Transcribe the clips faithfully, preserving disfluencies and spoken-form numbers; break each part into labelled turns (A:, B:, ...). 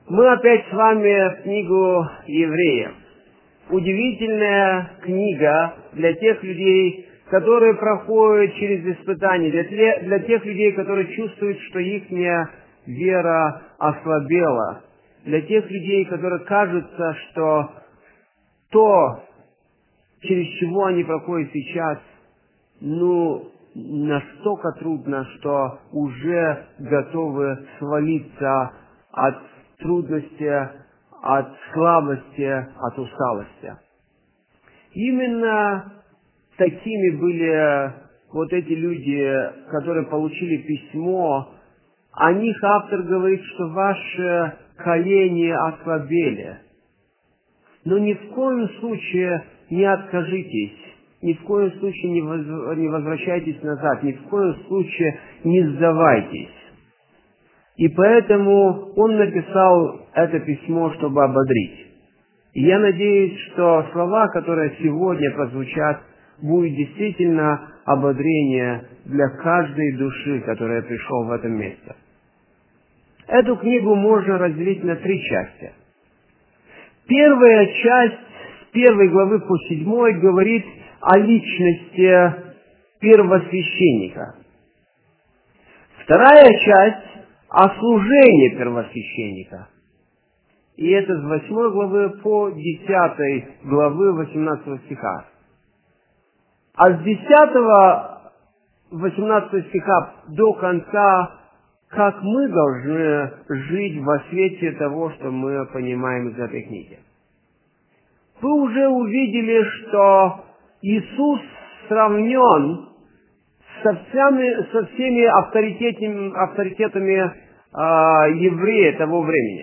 A: Мы опять с вами в книгу Евреев. Удивительная книга для тех людей, которые проходят через испытания, для, те, для тех людей, которые чувствуют, что их вера ослабела, для тех людей, которые кажется, что то, через чего они проходят сейчас, ну, настолько трудно, что уже готовы свалиться от трудности, от слабости, от усталости. Именно такими были вот эти люди, которые получили письмо. О них автор говорит, что ваши колени ослабели. Но ни в коем случае не откажитесь, ни в коем случае не, воз... не возвращайтесь назад, ни в коем случае не сдавайтесь. И поэтому он написал это письмо, чтобы ободрить. И я надеюсь, что слова, которые сегодня прозвучат, будут действительно ободрение для каждой души, которая пришла в этом месте. Эту книгу можно разделить на три части. Первая часть, с первой главы по седьмой, говорит о личности первосвященника. Вторая часть о служении первосвященника. И это с восьмой главы по десятой главы восемнадцатого стиха. А с десятого восемнадцатого стиха до конца, как мы должны жить во свете того, что мы понимаем из этой книги. Вы уже увидели, что Иисус сравнен со всеми, со всеми авторитетами, авторитетами э, евреев того времени.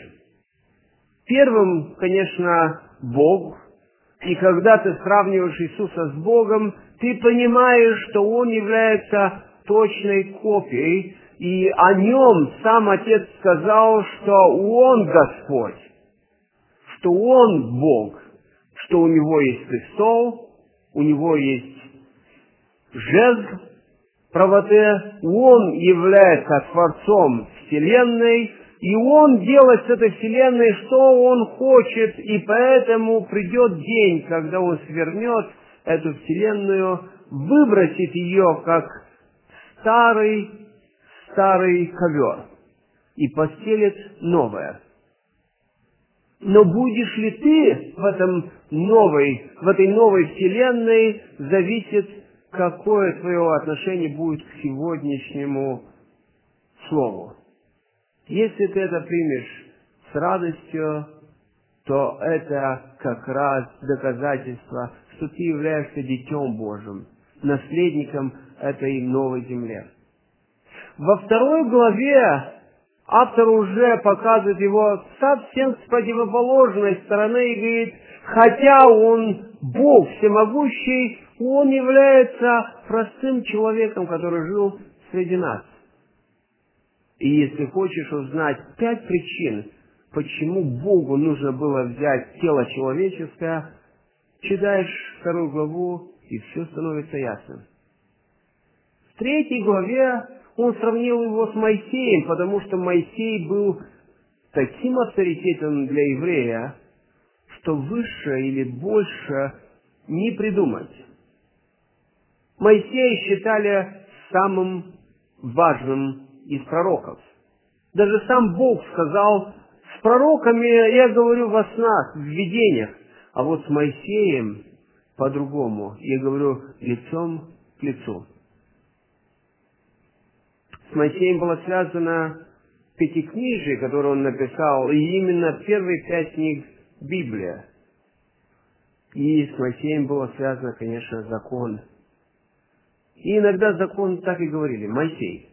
A: Первым, конечно, Бог. И когда ты сравниваешь Иисуса с Богом, ты понимаешь, что Он является точной копией, и о Нем сам Отец сказал, что Он Господь, что Он Бог, что у Него есть престол, у Него есть жезл правоты, Он является Творцом Вселенной, и Он делает с этой Вселенной, что Он хочет, и поэтому придет день, когда Он свернет эту Вселенную, выбросит ее, как старый, старый ковер, и постелит новое. Но будешь ли ты в этом новой, в этой новой Вселенной, зависит, какое твое отношение будет к сегодняшнему Слову. Если ты это примешь с радостью, то это как раз доказательство, что ты являешься Детем Божьим, наследником этой новой земли. Во второй главе автор уже показывает его совсем с противоположной стороны и говорит, хотя он Бог всемогущий, он является простым человеком, который жил среди нас. И если хочешь узнать пять причин, почему Богу нужно было взять тело человеческое, читаешь вторую главу, и все становится ясным. В третьей главе он сравнил его с Моисеем, потому что Моисей был таким авторитетом для еврея, что выше или больше не придумать. Моисея считали самым важным из пророков. Даже сам Бог сказал, с пророками я говорю во снах, в видениях, а вот с Моисеем по-другому. Я говорю лицом к лицу. С Моисеем было связано пятикнижие, которое он написал, и именно первые пять книг Библия. И с Моисеем было связано, конечно, закон. И иногда закон так и говорили, Моисей.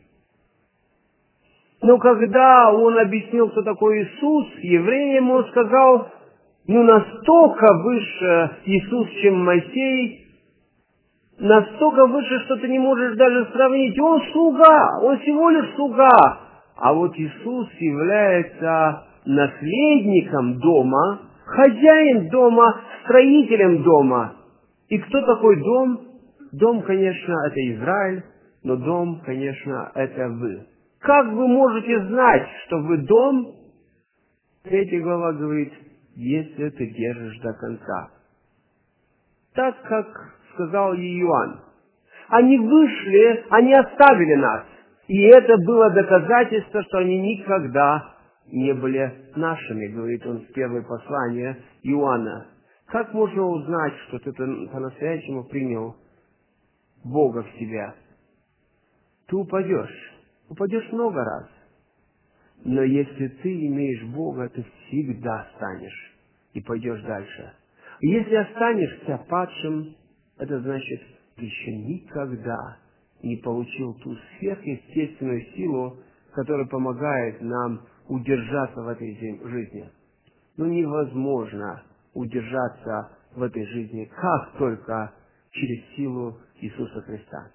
A: Но когда он объяснил, кто такой Иисус, евреям он сказал, ну настолько выше Иисус, чем Моисей, настолько выше, что ты не можешь даже сравнить. Он слуга, он всего лишь слуга. А вот Иисус является наследником дома, хозяин дома, строителем дома. И кто такой дом? Дом, конечно, это Израиль, но дом, конечно, это вы. Как вы можете знать, что вы дом, Третья глава говорит, если ты держишь до конца. Так, как сказал Иоанн. Они вышли, они оставили нас. И это было доказательство, что они никогда не были нашими, говорит он в первое послание Иоанна. Как можно узнать, что ты по-настоящему принял Бога в себя? Ты упадешь. Упадешь много раз. Но если ты имеешь Бога, ты всегда станешь и пойдешь дальше. Если останешься падшим, это значит, ты еще никогда не получил ту сверхъестественную силу, которая помогает нам удержаться в этой жизни. Но невозможно удержаться в этой жизни, как только через силу Иисуса Христа.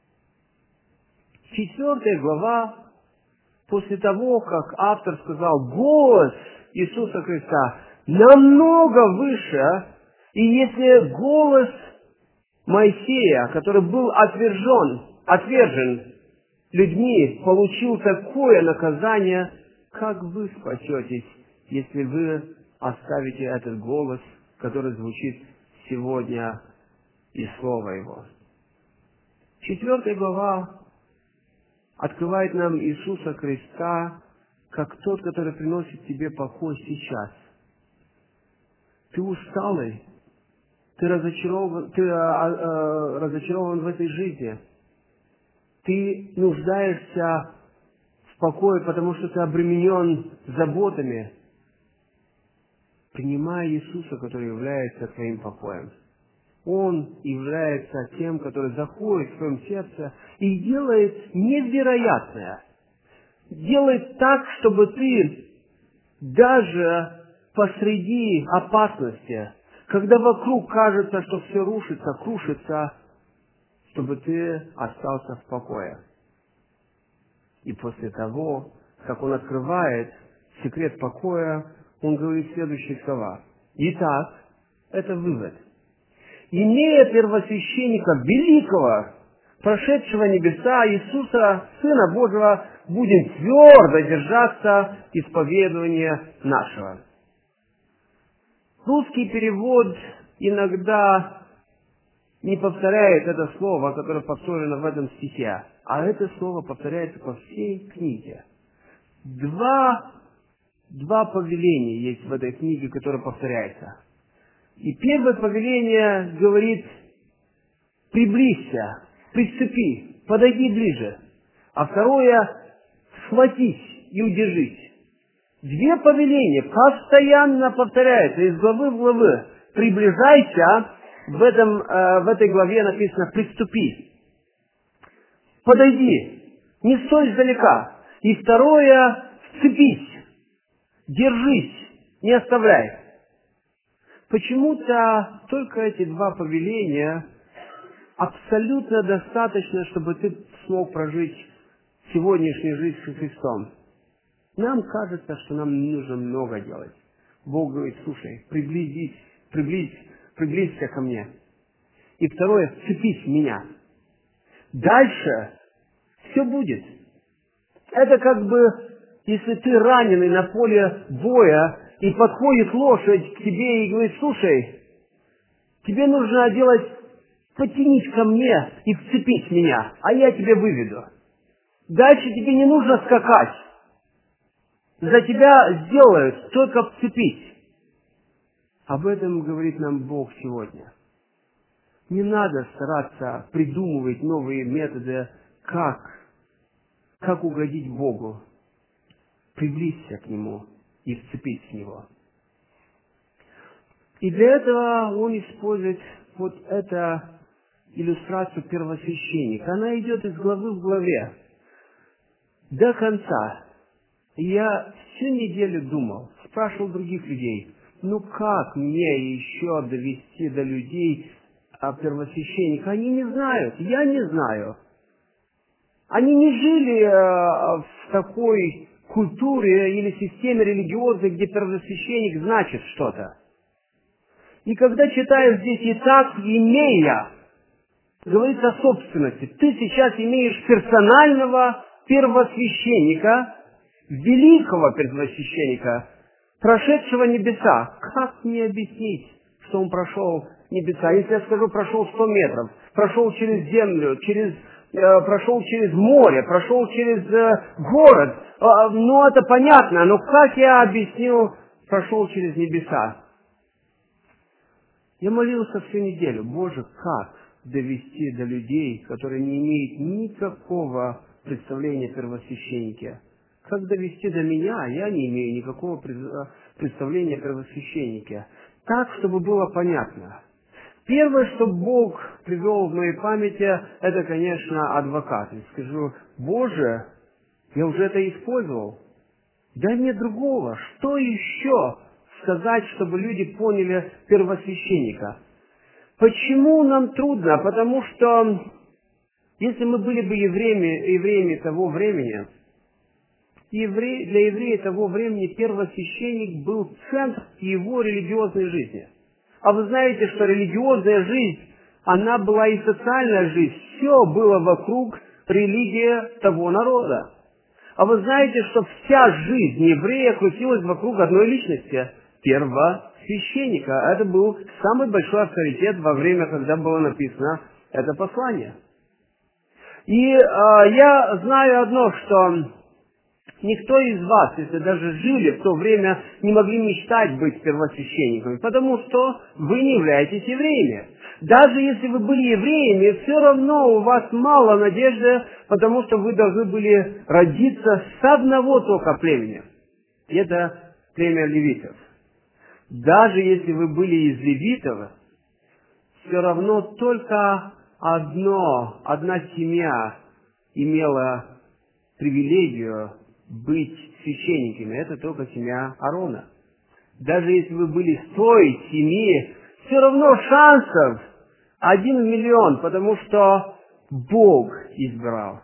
A: Четвертая глава, после того, как автор сказал, голос Иисуса Христа намного выше, и если голос Моисея, который был отвержен, отвержен людьми, получил такое наказание, как вы спасетесь, если вы оставите этот голос, который звучит сегодня из слова его. Четвертая глава открывает нам Иисуса Христа как тот, который приносит тебе покой сейчас. Ты усталый, ты разочарован, ты а, а, разочарован в этой жизни. Ты нуждаешься в покое, потому что ты обременен заботами. Принимай Иисуса, который является твоим покоем. Он является тем, который заходит в твоем сердце и делает невероятное. Делает так, чтобы ты даже посреди опасности, когда вокруг кажется, что все рушится, крушится, чтобы ты остался в покое. И после того, как он открывает секрет покоя, он говорит следующие слова. Итак, это вывод. Имея первосвященника великого, прошедшего небеса, Иисуса, Сына Божьего, будем твердо держаться исповедования нашего. Русский перевод иногда не повторяет это слово, которое повторено в этом стихе, а это слово повторяется по всей книге. Два, два повеления есть в этой книге, которые повторяются. И первое повеление говорит: приблизься, приступи, подойди ближе. А второе: схватись и удержись. Две повеления постоянно повторяются из главы в главы. Приближайся, в, этом, э, в этой главе написано приступи. Подойди, не стой издалека. И второе: вцепись, держись, не оставляй. Почему-то только эти два повеления абсолютно достаточно, чтобы ты смог прожить сегодняшнюю жизнь с Христом. Нам кажется, что нам не нужно много делать. Бог говорит: слушай, приблизись, приблизь, приблизься ко мне. И второе: вцепись в меня. Дальше все будет. Это как бы, если ты раненый на поле боя, и подходит лошадь к тебе и говорит: слушай, тебе нужно делать, потянись ко мне и вцепись в меня, а я тебя выведу. Дальше тебе не нужно скакать. За тебя сделают, только вцепись. Об этом говорит нам Бог сегодня. Не надо стараться придумывать новые методы, как, как угодить Богу. Приблизься к Нему и вцепись в Него. И для этого он использует вот эту иллюстрацию первосвященника. Она идет из главы в главе до конца. И я всю неделю думал, спрашивал других людей, ну как мне еще довести до людей о первосвященника? Они не знают, я не знаю. Они не жили в такой культуре или системе религиозной, где первосвященник значит что-то. И когда читаешь здесь «и так, имея», говорится о собственности. Ты сейчас имеешь персонального первосвященника, великого первосвященника, прошедшего небеса. Как мне объяснить, что он прошел небеса? Если я скажу, прошел сто метров, прошел через землю, через, э, прошел через море, прошел через э, город, э, ну это понятно, но как я объясню, прошел через небеса? Я молился всю неделю. Боже, как довести до людей, которые не имеют никакого представления о первосвященнике? Как довести до меня? Я не имею никакого представления о первосвященнике. Так, чтобы было понятно. Первое, что Бог привел в моей памяти, это, конечно, адвокат. Я скажу, Боже, я уже это использовал. Дай мне другого. Что еще сказать, чтобы люди поняли первосвященника? Почему нам трудно? Потому что если мы были бы евреями, евреями того времени, евре, для еврея того времени первосвященник был центр его религиозной жизни. А вы знаете, что религиозная жизнь, она была и социальная жизнь. Все было вокруг религии того народа. А вы знаете, что вся жизнь еврея крутилась вокруг одной личности – первосвященника. Это был самый большой авторитет во время, когда было написано это послание. И э, я знаю одно, что никто из вас, если даже жили в то время, не могли мечтать быть первосвященниками, потому что вы не являетесь евреями. Даже если вы были евреями, все равно у вас мало надежды, потому что вы должны были родиться с одного только племени. И это племя левитов. Даже если вы были из левитов, все равно только одно, одна семья имела привилегию быть священниками. Это только семья Аарона. Даже если вы были с той семьи, все равно шансов один в миллион, потому что Бог избрал.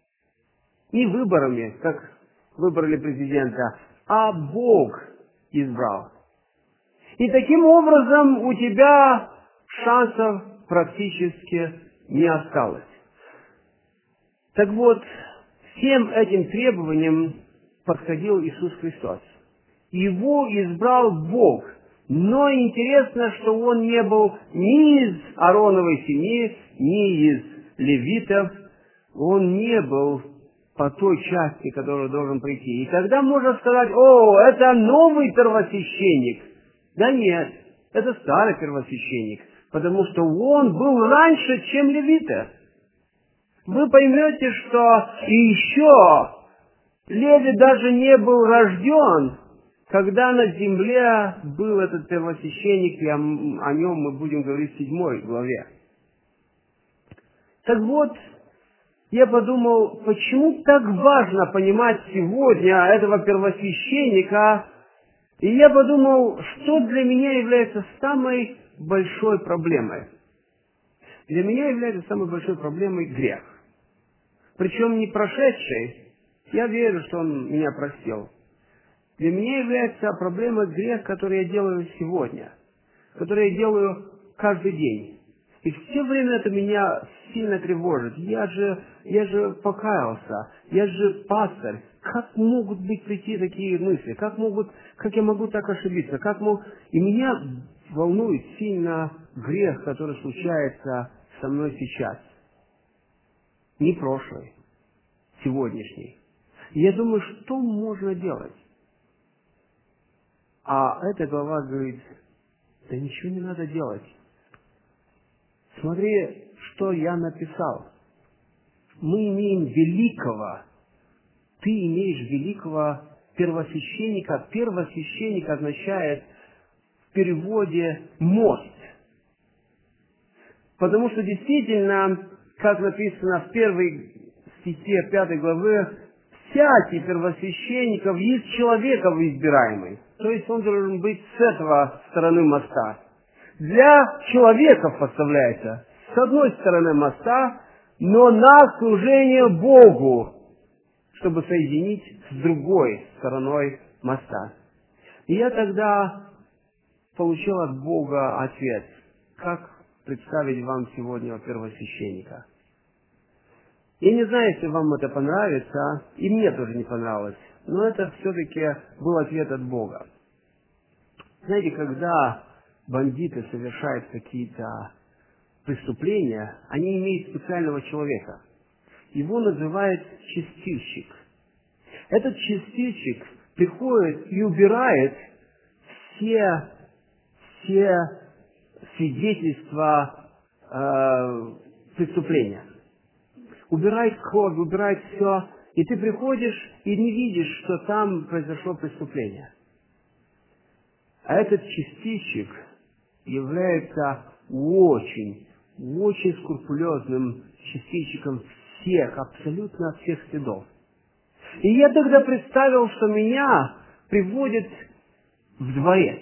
A: Не выборами, как выбрали президента, а Бог избрал. И таким образом у тебя шансов практически не осталось. Так вот, всем этим требованиям подходил Иисус Христос. Его избрал Бог. Но интересно, что Он не был ни из Аароновой семьи, ни из левитов. Он не был по той части, которую должен прийти. И тогда можно сказать, о, это новый первосвященник. Да нет, это старый первосвященник, потому что он был раньше, чем левиты. Вы поймете, что и еще Леви даже не был рожден, когда на земле был этот первосвященник, и о, о нем мы будем говорить в седьмой главе. Так вот, я подумал, почему так важно понимать сегодня этого первосвященника, и я подумал, что для меня является самой большой проблемой. Для меня является самой большой проблемой грех. Причем не прошедший, я верю, что он меня простил. Для меня является проблемой грех, который я делаю сегодня, который я делаю каждый день. И все время это меня сильно тревожит. Я же, я же покаялся, я же пастырь. Как могут быть прийти такие мысли? Как могут, как я могу так ошибиться? Как мог... И меня волнует сильно грех, который случается со мной сейчас. Не прошлый, сегодняшний. И я думаю, что можно делать? А эта глава говорит, да ничего не надо делать. Смотри, что я написал. Мы имеем великого, ты имеешь великого первосвященника. Первосвященник означает в переводе мост. Потому что действительно, как написано в первой стихе пятой главы, всякий первосвященников есть человеков избираемый. То есть он должен быть с этого стороны моста. Для человеков поставляется с одной стороны моста, но на служение Богу, чтобы соединить с другой стороной моста. И я тогда получил от Бога ответ, как представить вам сегодня первосвященника. Я не знаю, если вам это понравится, и мне тоже не понравилось, но это все-таки был ответ от Бога. Знаете, когда бандиты совершают какие-то преступления, они имеют специального человека. Его называют чистильщик. Этот чистильщик приходит и убирает все, все свидетельства э, преступления. Убирает кровь, убирает все, и ты приходишь и не видишь, что там произошло преступление. А этот чистильщик является очень, очень скрупулезным чистильщиком всех, абсолютно всех следов. И я тогда представил, что меня приводят в дворец.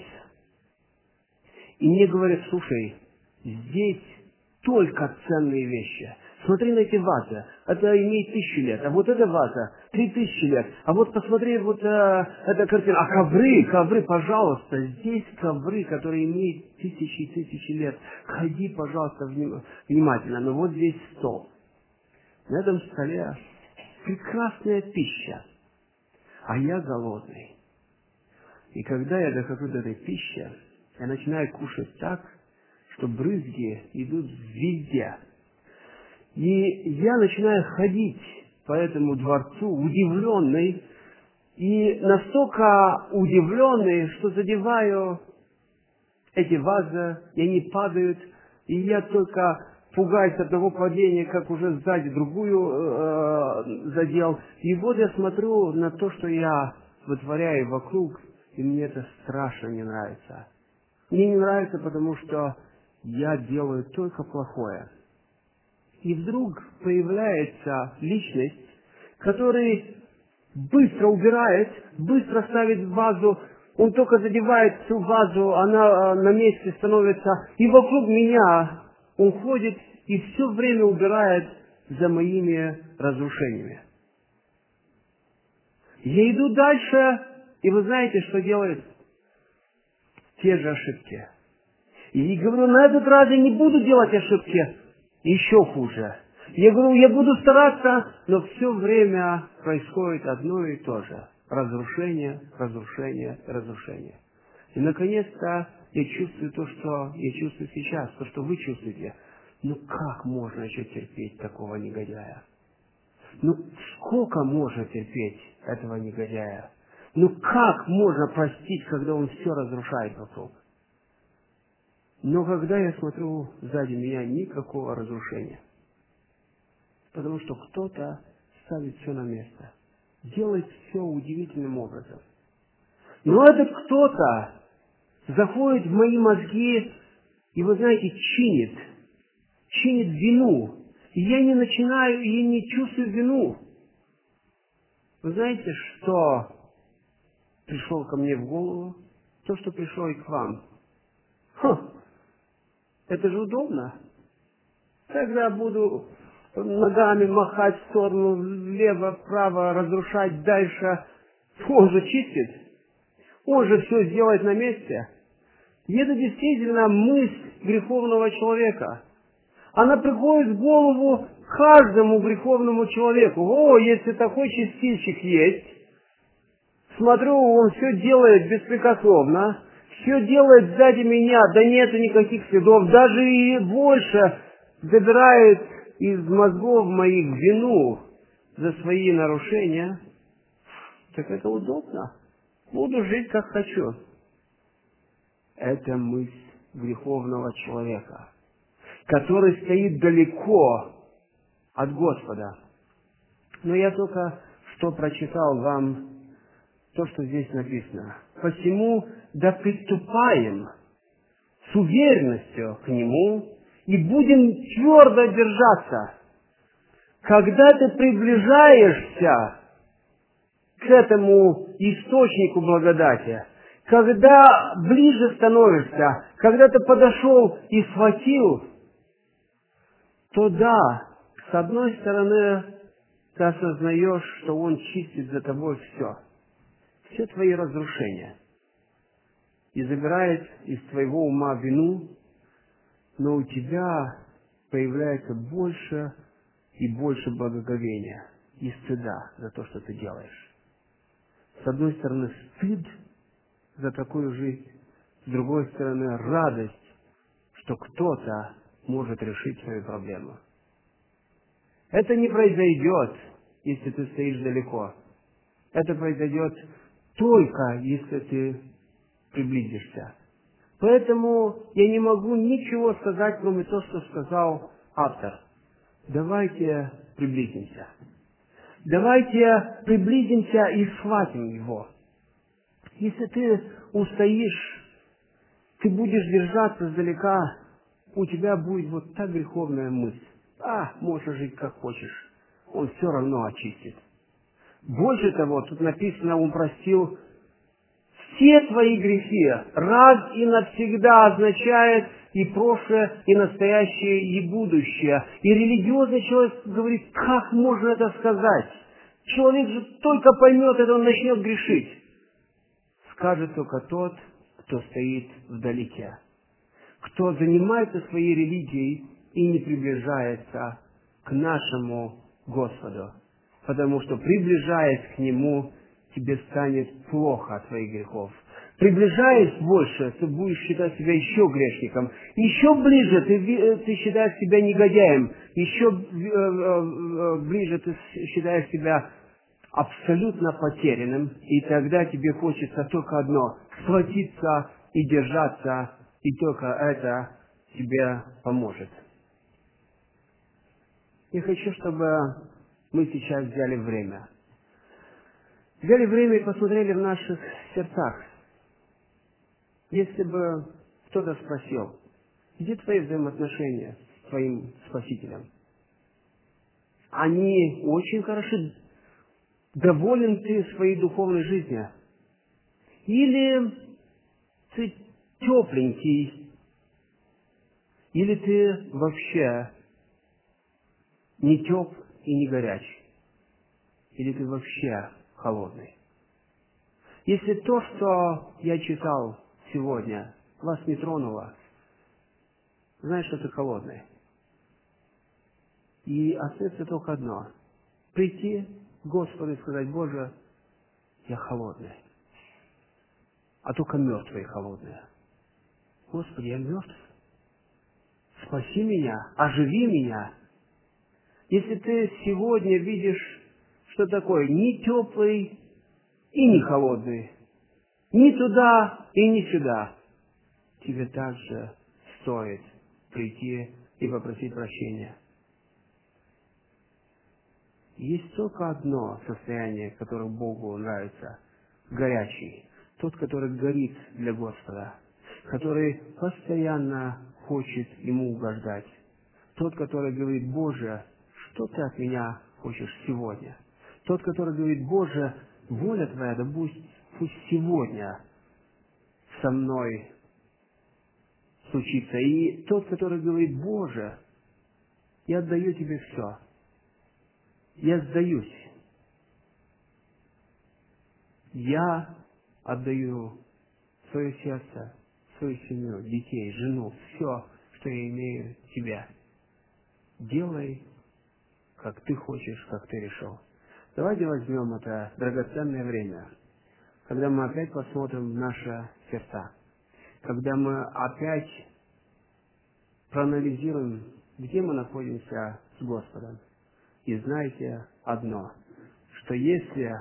A: И мне говорят: слушай, здесь только ценные вещи. Смотри на эти вазы, это имеет тысячу лет, а вот эта ваза три тысячи лет, а вот посмотри, вот э, эта картина, а ковры, ковры, пожалуйста, здесь ковры, которые имеют тысячи и тысячи лет. Ходи, пожалуйста, вним- внимательно, но вот здесь стол. На этом столе прекрасная пища, а я голодный. И когда я дохожу до этой пищи, я начинаю кушать так, что брызги идут везде. И я начинаю ходить по этому дворцу удивленный, и настолько удивленный, что задеваю эти вазы, и они падают, и я только пугаюсь одного падения, как уже сзади другую э, задел. И вот я смотрю на то, что я вытворяю вокруг, и мне это страшно не нравится. Мне не нравится, потому что я делаю только плохое. И вдруг появляется личность, который быстро убирает, быстро ставит вазу, он только задевает всю вазу, она на месте становится, и вокруг меня он ходит и все время убирает за моими разрушениями. Я иду дальше, и вы знаете, что делает? Те же ошибки. И говорю: на этот раз я не буду делать ошибки. Еще хуже. Я говорю: я буду стараться, но все время происходит одно и то же. Разрушение, разрушение, разрушение. И наконец-то я чувствую то, что я чувствую сейчас, то, что вы чувствуете. Ну как можно еще терпеть такого негодяя? Ну сколько можно терпеть этого негодяя? Ну как можно простить, когда он все разрушает вокруг? Но когда я смотрю сзади меня, никакого разрушения. Потому что кто-то ставит все на место. Делает все удивительным образом. Но этот кто-то заходит в мои мозги и, вы знаете, чинит. Чинит вину. И я не начинаю, и не чувствую вину. Вы знаете, что пришло ко мне в голову? То, что пришло и к вам. Ха! Это же удобно. Тогда буду ногами махать в сторону, влево, вправо, разрушать дальше. Он же чистит. Он же все сделает на месте. И это действительно мысль греховного человека. Она приходит в голову каждому греховному человеку. О, если такой чистильщик есть, смотрю, он все делает беспрекословно, все делает сзади меня, да нету никаких следов, даже и больше забирает из мозгов моих вину за свои нарушения. Так это удобно. Буду жить, как хочу. Это мысль греховного человека, который стоит далеко от Господа. Но я только что прочитал вам то, что здесь написано. Посему да приступаем с уверенностью к Нему и будем твердо держаться. Когда ты приближаешься к этому источнику благодати, когда ближе становишься, когда ты подошел и схватил, то да, с одной стороны, ты осознаешь, что Он чистит за тобой все, все твои разрушения, и забирает из твоего ума вину, но у тебя появляется больше и больше благоговения и стыда за то, что ты делаешь. С одной стороны, стыд за такую жизнь, с другой стороны, радость, что кто-то может решить свою проблему. Это не произойдет, если ты стоишь далеко. Это произойдет только, если ты приблизишься. Поэтому я не могу ничего сказать, кроме того, что сказал автор. Давайте приблизимся. Давайте приблизимся и схватим его. Если ты устоишь, ты будешь держаться издалека, у тебя будет вот та греховная мысль. А, можешь жить как хочешь. Он все равно очистит. Больше того, тут написано, он простил все твои грехи. Раз и навсегда означает и прошлое, и настоящее, и будущее. И религиозный человек говорит, как можно это сказать? Человек же только поймет это, он начнет грешить. Скажет только тот, кто стоит вдалеке. Кто занимается своей религией и не приближается к нашему Господу. Потому что, приближаясь к Нему, тебе станет плохо от твоих грехов. Приближаясь больше, ты будешь считать себя еще грешником. Еще ближе ты, ты считаешь себя негодяем. Еще ближе ты считаешь себя абсолютно потерянным. И тогда тебе хочется только одно – схватиться и держаться. И только это тебе поможет. Я хочу, чтобы мы сейчас взяли время. Взяли время и посмотрели в наших сердцах. Если бы кто-то спросил, где твои взаимоотношения с твоим Спасителем? Они очень хороши. Доволен ты своей духовной жизнью? Или ты тепленький? Или ты вообще не теп и не горячий? Или ты вообще холодный? Если то, что я читал сегодня, вас не тронуло, знаешь, что ты холодный. И остается только одно. Прийти к Господу и сказать, Боже, я холодный. А только мертвые холодные. Господи, я мертв. Спаси меня, оживи меня. Если ты сегодня видишь, что такое ни теплый и не холодный, ни туда и ни сюда, тебе также стоит прийти и попросить прощения. Есть только одно состояние, которое Богу нравится – горячий. Тот, который горит для Господа, который постоянно хочет Ему угождать. Тот, который говорит, Боже, что Ты от меня хочешь сегодня? Тот, который говорит, Боже, воля Твоя, да пусть, пусть сегодня со мной случится. И тот, который говорит, Боже, я отдаю Тебе все. Я сдаюсь. Я отдаю свое сердце, свою семью, детей, жену, все, что я имею, Тебе. Делай, как Ты хочешь, как Ты решил. Давайте возьмем это драгоценное время, когда мы опять посмотрим в наши сердца, когда мы опять проанализируем, где мы находимся с Господом. И знайте одно, что если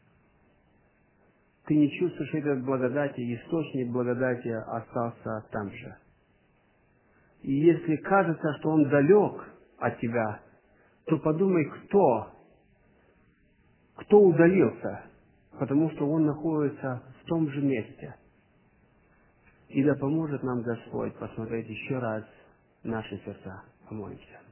A: ты не чувствуешь этой благодати, источник благодати остался там же. И если кажется, что он далек от тебя, то подумай, кто, кто удалился, потому что он находится в том же месте. И да поможет нам Господь посмотреть еще раз наши сердца. Помолимся.